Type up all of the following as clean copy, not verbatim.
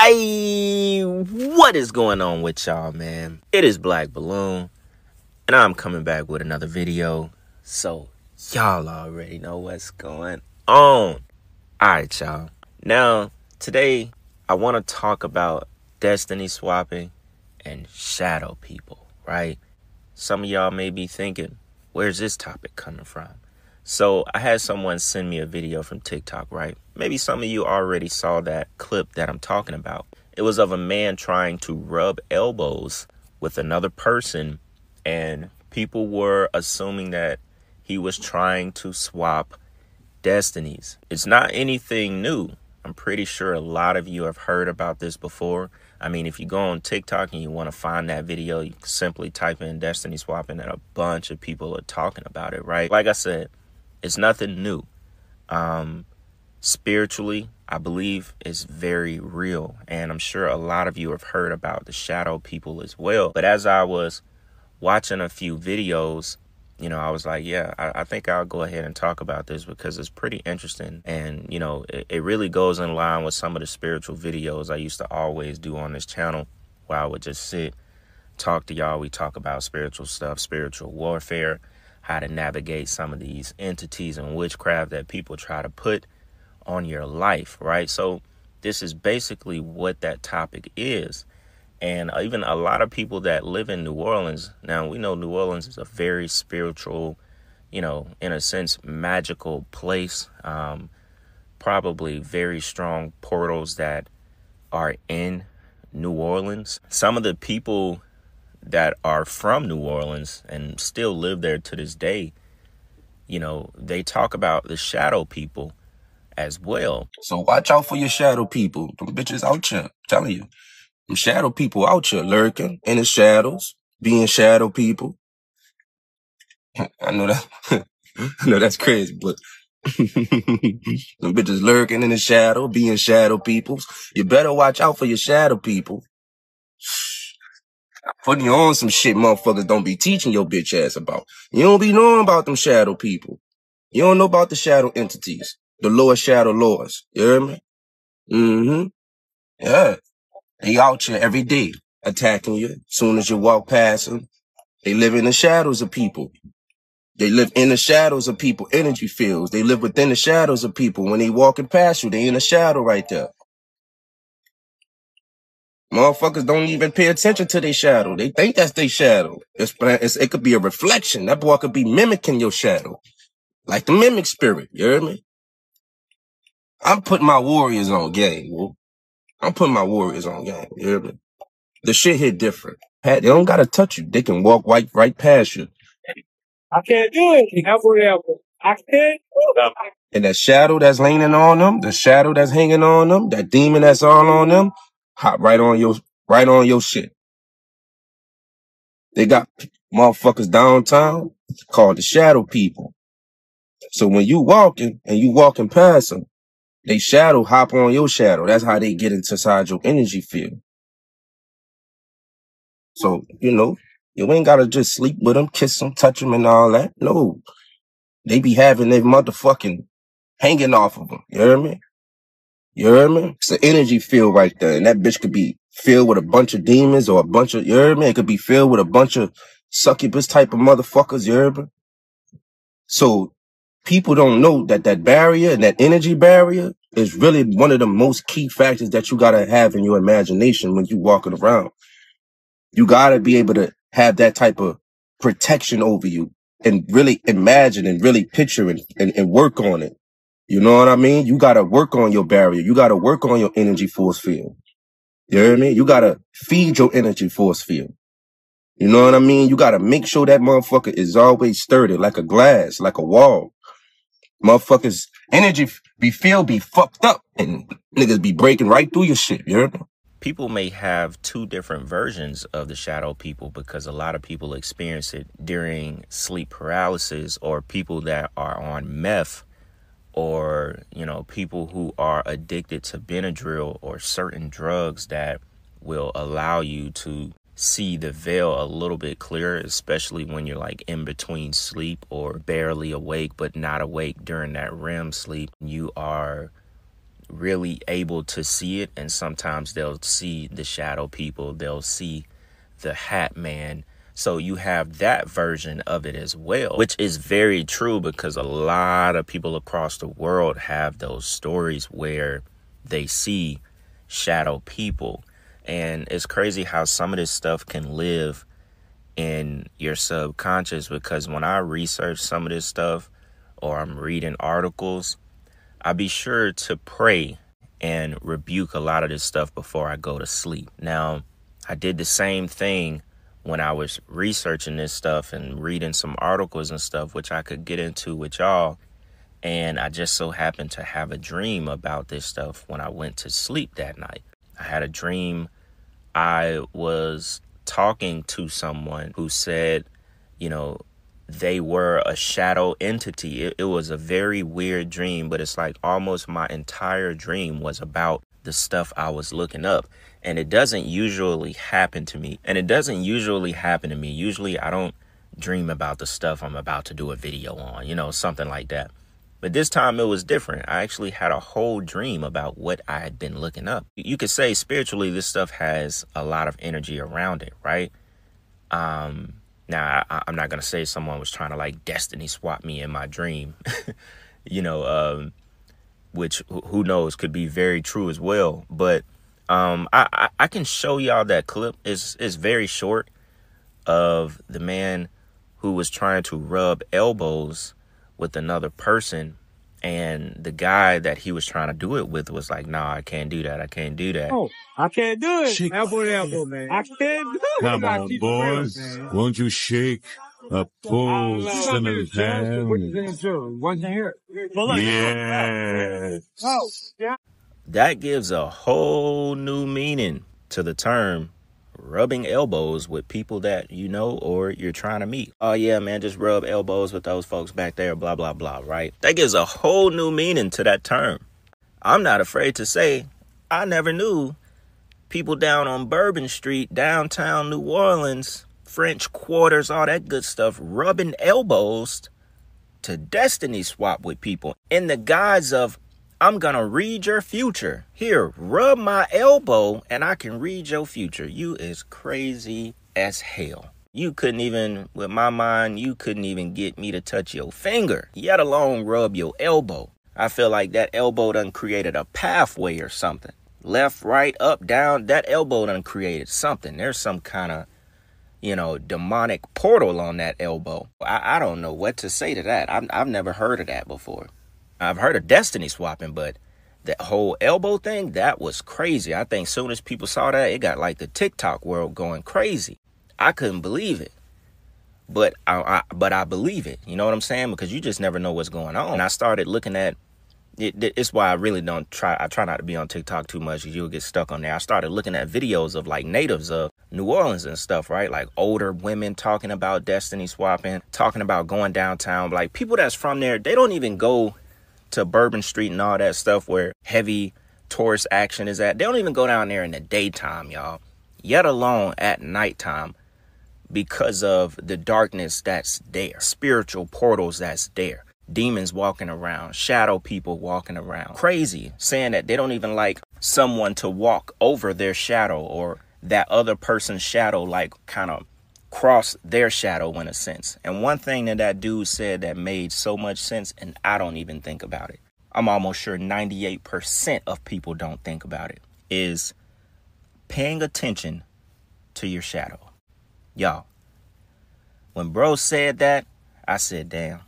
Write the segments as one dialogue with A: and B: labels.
A: Hey, what is going on with y'all, man? It is Black Balloon, and I'm coming back with another video. So, y'all already know what's going on. Alright, y'all. Now, today, I want to talk about destiny swapping and shadow people, right? Some of y'all may be thinking, where's this topic coming from? So I had someone send me a video from TikTok, right? Maybe some of you already saw that clip that I'm talking about. It was of a man trying to rub elbows with another person, and people were assuming that he was trying to swap destinies. It's not anything new. I'm pretty sure a lot of you have heard about this before. I mean, if you go on TikTok and you want to find that video, you can simply type in destiny swapping and a bunch of people are talking about it, right? Like I said, it's nothing new. Spiritually, I believe it's very real. And I'm sure a lot of you have heard about the shadow people as well. But as I was watching a few videos, I was like, yeah, I think I'll go ahead and talk about this because it's pretty interesting. And, it really goes in line with some of the spiritual videos I used to always do on this channel, where I would just sit, talk to y'all. We talk about spiritual stuff, spiritual warfare, how to navigate some of these entities and witchcraft that people try to put on your life, right? So this is basically what that topic is. And even a lot of people that live in New Orleans, now we know New Orleans is a very spiritual, in a sense, magical place. Probably very strong portals that are in New Orleans. Some of the people that are from New Orleans and still live there to this day, they talk about the shadow people as well.
B: So watch out for your shadow people. Them bitches out here, I'm telling you. Them shadow people out here lurking in the shadows, being shadow people. I know that. I know that's crazy, but them bitches lurking in the shadow, being shadow peoples. You better watch out for your shadow people. Putting you on some shit motherfuckers don't be teaching your bitch ass about. You don't be knowing about them shadow people. You don't know about the shadow entities, the lower shadow lords. You hear me? Mm-hmm. Yeah. They out here every day attacking you. Soon as you walk past them, they live in the shadows of people. They live in the shadows of people, energy fields. They live within the shadows of people. When they walking past you, they in the shadow right there. Motherfuckers don't even pay attention to their shadow. They think that's their shadow. It could be a reflection. That boy could be mimicking your shadow. Like the mimic spirit, you hear me? I'm putting my warriors on game, bro. I'm putting my warriors on game, you hear me? The shit hit different. They don't gotta touch you. They can walk right past you.
C: I can't do it. Ever. I can't do it.
B: And that shadow that's leaning on them, the shadow that's hanging on them, that demon that's all on them, hop right on your shit. They got motherfuckers downtown called the shadow people. So when you walking and you walking past them, they shadow hop on your shadow. That's how they get inside your energy field. So, you ain't gotta just sleep with them, kiss them, touch them and all that. No. They be having their motherfucking hanging off of them. You hear me? You hear me? It's an energy field right there. And that bitch could be filled with a bunch of demons or a bunch of, you hear me? It could be filled with a bunch of succubus type of motherfuckers. You hear me? So people don't know that that barrier and that energy barrier is really one of the most key factors that you gotta have in your imagination when you walking around. You gotta be able to have that type of protection over you and really imagine and really picture and work on it. You know what I mean? You gotta work on your barrier. You gotta work on your energy force field. You hear me? You gotta feed your energy force field. You know what I mean? You gotta make sure that motherfucker is always sturdy, like a glass, like a wall. Motherfuckers' energy be fucked up and niggas be breaking right through your shit. You hear me?
A: People may have two different versions of the shadow people because a lot of people experience it during sleep paralysis, or people that are on meth, or, people who are addicted to Benadryl or certain drugs that will allow you to see the veil a little bit clearer, especially when you're like in between sleep or barely awake, but not awake during that REM sleep. You are really able to see it, and sometimes they'll see the shadow people, they'll see the hat man. So you have that version of it as well, which is very true, because a lot of people across the world have those stories where they see shadow people. And it's crazy how some of this stuff can live in your subconscious, because when I research some of this stuff or I'm reading articles, I be sure to pray and rebuke a lot of this stuff before I go to sleep. Now, I did the same thing when I was researching this stuff and reading some articles and stuff, which I could get into with y'all. And I just so happened to have a dream about this stuff when I went to sleep that night. I had a dream. I was talking to someone who said, you know, they were a shadow entity. It was a very weird dream, but it's like almost my entire dream was about the stuff I was looking up. And it doesn't usually happen to me. Usually I don't dream about the stuff I'm about to do a video on, you know, something like that. But this time it was different. I actually had a whole dream about what I had been looking up. You could say spiritually, this stuff has a lot of energy around it, right? Now, I'm not going to say someone was trying to like destiny swap me in my dream, you know, which who knows could be very true as well. But I can show y'all that clip. It's very short, of the man who was trying to rub elbows with another person. And the guy that he was trying to do it with was like, nah, I can't do that. I can't do that.
C: Oh, I can't do it. Shake. Elbow to elbow, man. I can't do it.
D: Come on, boys. Won't you shake a pulse in his hand?
C: Wasn't here.
D: Yeah.
C: Oh, yeah.
A: That gives a whole new meaning to the term rubbing elbows with people that you know or you're trying to meet. Oh yeah, man, just rub elbows with those folks back there, blah, blah, blah, right? That gives a whole new meaning to that term. I'm not afraid to say I never knew people down on Bourbon Street, downtown New Orleans, French Quarters, all that good stuff, rubbing elbows to destiny swap with people in the guise of, I'm going to read your future. Here, rub my elbow and I can read your future. You is crazy as hell. You couldn't even, with my mind, you couldn't even get me to touch your finger, yet alone rub your elbow. I feel like that elbow done created a pathway or something. Left, right, up, down, that elbow done created something. There's some kind of, you know, demonic portal on that elbow. I don't know what to say to that. I've never heard of that before. I've heard of destiny swapping, but that whole elbow thing, that was crazy. I think soon as people saw that, it got like the TikTok world going crazy. I couldn't believe it, but I believe it. You know what I'm saying? Because you just never know what's going on. And I started looking at it. It's why I really don't try. I try not to be on TikTok too much, because you'll get stuck on there. I started looking at videos of like natives of New Orleans and stuff, right? Like older women talking about destiny swapping, talking about going downtown. Like people that's from there, they don't even go to Bourbon Street and all that stuff where heavy tourist action is at. They don't even go down there in the daytime, y'all, yet alone at nighttime, because of the darkness that's there, spiritual portals that's there, demons walking around, shadow people walking around, crazy, saying that they don't even like someone to walk over their shadow, or that other person's shadow like kind of cross their shadow in a sense. And one thing that dude said that made so much sense, and I don't even think about it, I'm almost sure 98% of people don't think about it, is paying attention to your shadow. Y'all, when bro said that, I said, damn,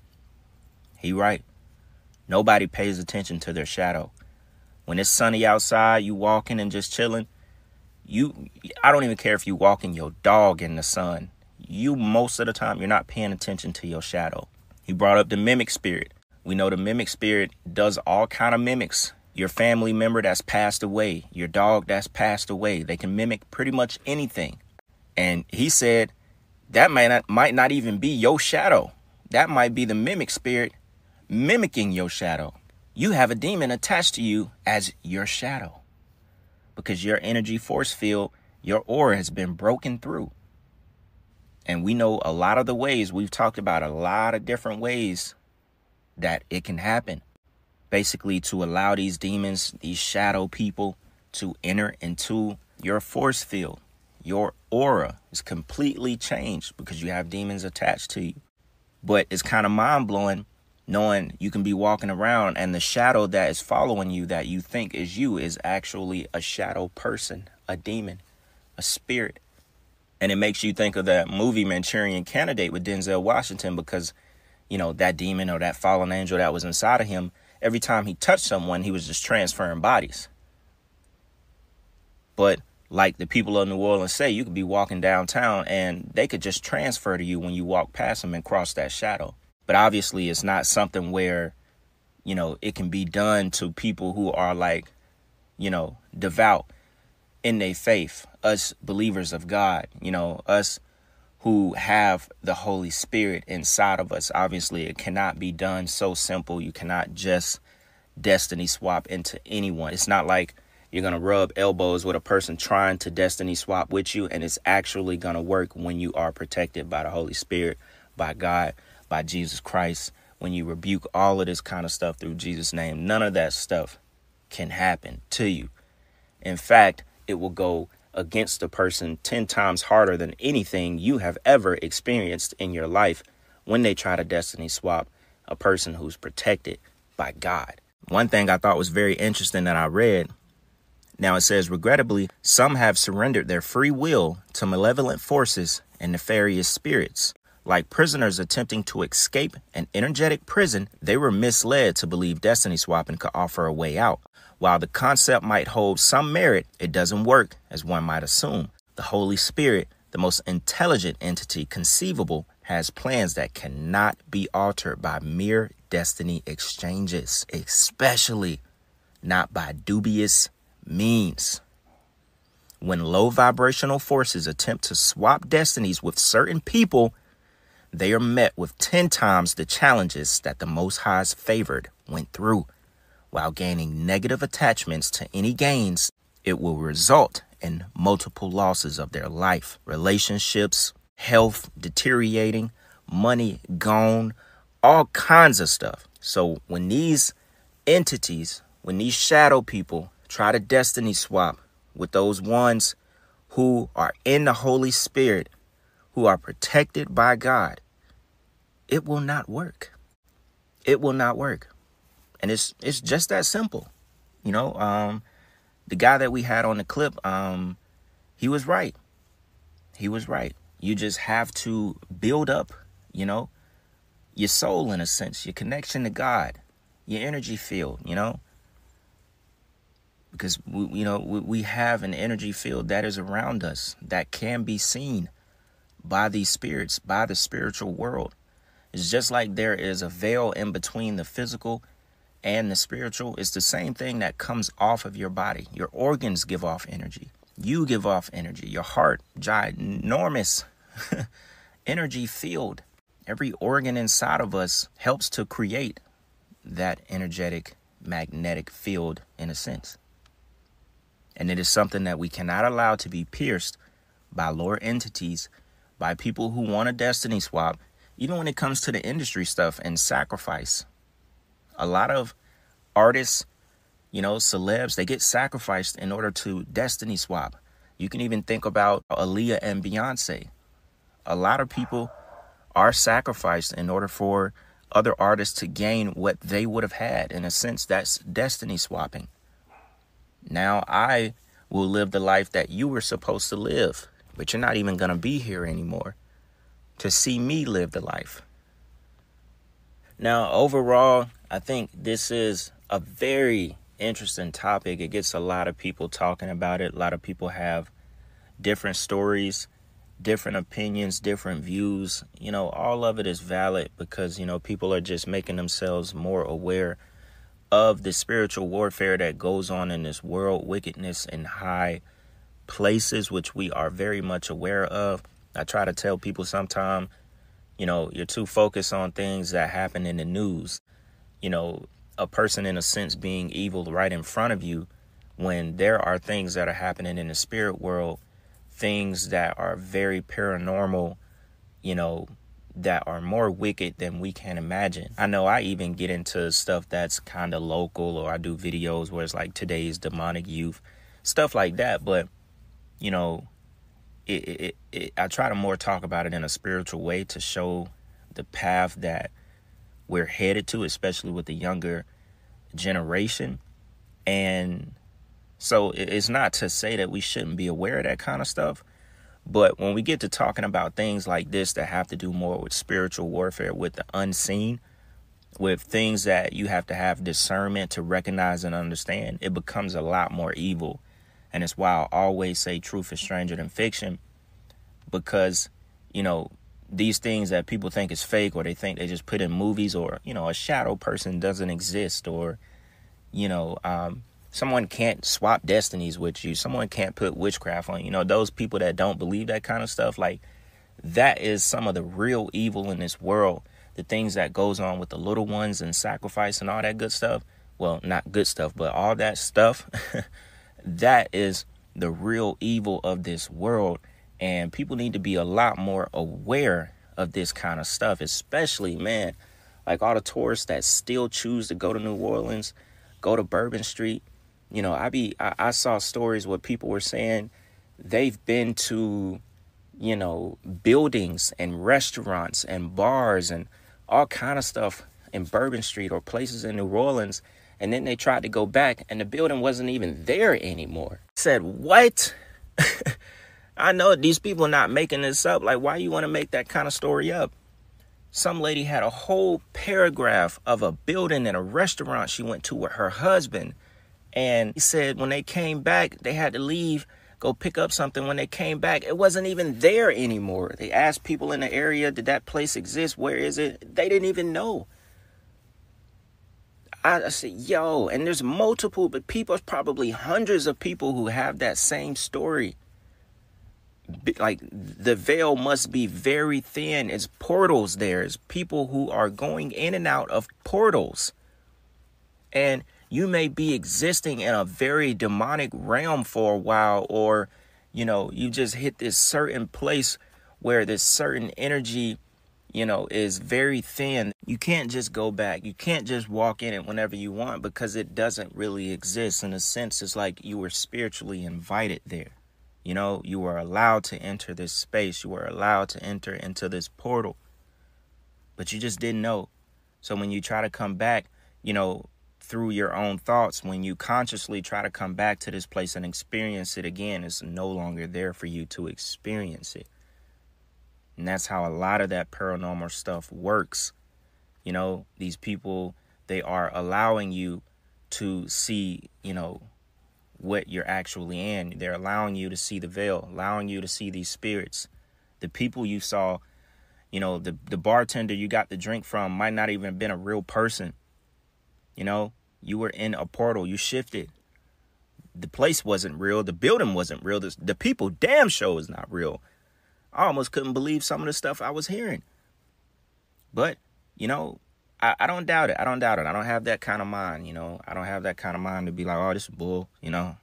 A: he right. Nobody pays attention to their shadow. When it's sunny outside, you walking and just chilling, I don't even care if you walking your dog in the sun. You, most of the time, you're not paying attention to your shadow. He brought up the mimic spirit. We know the mimic spirit does all kind of mimics. Your family member that's passed away, your dog that's passed away, they can mimic pretty much anything. And he said that might not even be your shadow. That might be the mimic spirit mimicking your shadow. You have a demon attached to you as your shadow, because your energy force field, your aura has been broken through. And we know a lot of the ways, we've talked about a lot of different ways that it can happen. basically to allow these demons, these shadow people, to enter into your force field. Your aura is completely changed because you have demons attached to you. But it's kind of mind-blowing knowing you can be walking around and the shadow that is following you that you think is you is actually a shadow person, a demon, a spirit. And it makes you think of that movie Manchurian Candidate with Denzel Washington because, you know, that demon or that fallen angel that was inside of him, every time he touched someone, he was just transferring bodies. But like the people of New Orleans say, you could be walking downtown and they could just transfer to you when you walk past them and cross that shadow. But obviously it's not something where, you know, it can be done to people who are like, you know, devout in their faith, us believers of God, you know, us who have the Holy Spirit inside of us. Obviously, it cannot be done so simple. You cannot just destiny swap into anyone. It's not like you're going to rub elbows with a person trying to destiny swap with you, and it's actually going to work when you are protected by the Holy Spirit, by God, by Jesus Christ. When you rebuke all of this kind of stuff through Jesus' name, none of that stuff can happen to you. In fact, it will go against the person 10 times harder than anything you have ever experienced in your life when they try to destiny swap a person who's protected by God. One thing I thought was very interesting that I read. Now it says, regrettably, some have surrendered their free will to malevolent forces and nefarious spirits. Like prisoners attempting to escape an energetic prison, they were misled to believe destiny swapping could offer a way out. While the concept might hold some merit, it doesn't work as one might assume. The Holy Spirit, the most intelligent entity conceivable, has plans that cannot be altered by mere destiny exchanges, especially not by dubious means. When low vibrational forces attempt to swap destinies with certain people, they are met with 10 times the challenges that the Most High's favored went through. While gaining negative attachments to any gains, it will result in multiple losses of their life, relationships, health deteriorating, money gone, all kinds of stuff. So when these entities, when these shadow people try to destiny swap with those ones who are in the Holy Spirit, who are protected by God, it will not work. It will not work. And it's just that simple. You know, the guy that we had on the clip, he was right. He was right. You just have to build up, you know, your soul in a sense, your connection to God, your energy field, you know, because we have an energy field that is around us that can be seen by these spirits, by the spiritual world. It's just like there is a veil in between the physical and the spiritual. It's the same thing that comes off of your body. Your organs give off energy. You give off energy. Your heart, ginormous energy field. Every organ inside of us helps to create that energetic, magnetic field in a sense. And it is something that we cannot allow to be pierced by lower entities, by people who want a destiny swap, even when it comes to the industry stuff and sacrifice. A lot of artists, you know, celebs, they get sacrificed in order to destiny swap. You can even think about Aaliyah and Beyonce. A lot of people are sacrificed in order for other artists to gain what they would have had. In a sense, that's destiny swapping. Now I will live the life that you were supposed to live, but you're not even going to be here anymore to see me live the life. Now, overall, I think this is a very interesting topic. It gets a lot of people talking about it. A lot of people have different stories, different opinions, different views. You know, all of it is valid because, you know, people are just making themselves more aware of the spiritual warfare that goes on in this world, wickedness in high places, which we are very much aware of. I try to tell people sometimes, you know, you're too focused on things that happen in the news. You know, a person in a sense being evil right in front of you when there are things that are happening in the spirit world, things that are very paranormal, you know, that are more wicked than we can imagine. I know I even get into stuff that's kind of local, or I do videos where it's like today's demonic youth, stuff like that. But, you know, I try to more talk about it in a spiritual way to show the path that we're headed to, especially with the younger generation. And so it's not to say that we shouldn't be aware of that kind of stuff. But when we get to talking about things like this that have to do more with spiritual warfare, with the unseen, with things that you have to have discernment to recognize and understand, it becomes a lot more evil. And it's why I always say truth is stranger than fiction, because, you know, these things that people think is fake, or they think they just put in movies, or, you know, a shadow person doesn't exist, or, you know, someone can't swap destinies with you. Someone can't put witchcraft on, you know, those people that don't believe that kind of stuff. Like, that is some of the real evil in this world. The things that goes on with the little ones and sacrifice and all that good stuff. Well, not good stuff, but all that stuff. That is the real evil of this world. And people need to be a lot more aware of this kind of stuff, especially, man, like all the tourists that still choose to go to New Orleans, go to Bourbon Street. You know, I saw stories where people were saying they've been to, you know, buildings and restaurants and bars and all kind of stuff in Bourbon Street or places in New Orleans. And then they tried to go back and the building wasn't even there anymore. I said, what? I know these people are not making this up. Like, why you want to make that kind of story up? Some lady had a whole paragraph of a building and a restaurant she went to with her husband. And he said when they came back, they had to leave, go pick up something. When they came back, it wasn't even there anymore. They asked people in the area, did that place exist? Where is it? They didn't even know. I said, yo, and there's multiple, but people, probably hundreds of people who have that same story. Like, the veil must be very thin. It's portals there. It's people who are going in and out of portals. And you may be existing in a very demonic realm for a while, or, you know, you just hit this certain place where this certain energy, you know, is very thin. You can't just go back. You can't just walk in it whenever you want, because it doesn't really exist. In a sense, it's like you were spiritually invited there. You know, you were allowed to enter this space. You were allowed to enter into this portal, but you just didn't know. So when you try to come back, you know, through your own thoughts, when you consciously try to come back to this place and experience it again, it's no longer there for you to experience it. And that's how a lot of that paranormal stuff works. You know, these people, they are allowing you to see, you know, what you're actually in. They're allowing you to see the veil, allowing you to see these spirits. The people you saw, you know, the bartender you got the drink from might not even have been a real person. You know, you were in a portal. You shifted. The place wasn't real. The building wasn't real. The people damn sure is not real. I almost couldn't believe some of the stuff I was hearing. But, you know, I don't doubt it. I don't doubt it. I don't have that kind of mind, you know. I don't have that kind of mind to be like, oh, this is bull, you know.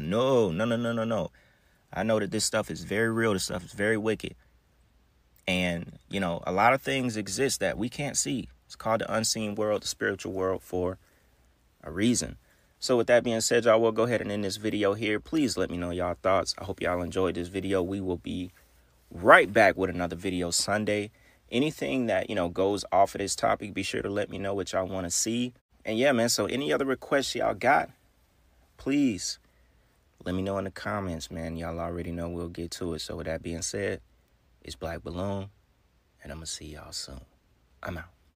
A: No. I know that this stuff is very real. This stuff is very wicked. And, you know, a lot of things exist that we can't see. It's called the unseen world, the spiritual world, for a reason. So with that being said, y'all, we'll go ahead and end this video here. Please let me know y'all thoughts. I hope y'all enjoyed this video. We will be right back with another video Sunday. Anything that, you know, goes off of this topic, be sure to let me know what y'all want to see. And yeah, man, so any other requests y'all got, please let me know in the comments, man. Y'all already know we'll get to it. So with that being said, it's Black Balloon, and I'm going to see y'all soon. I'm out.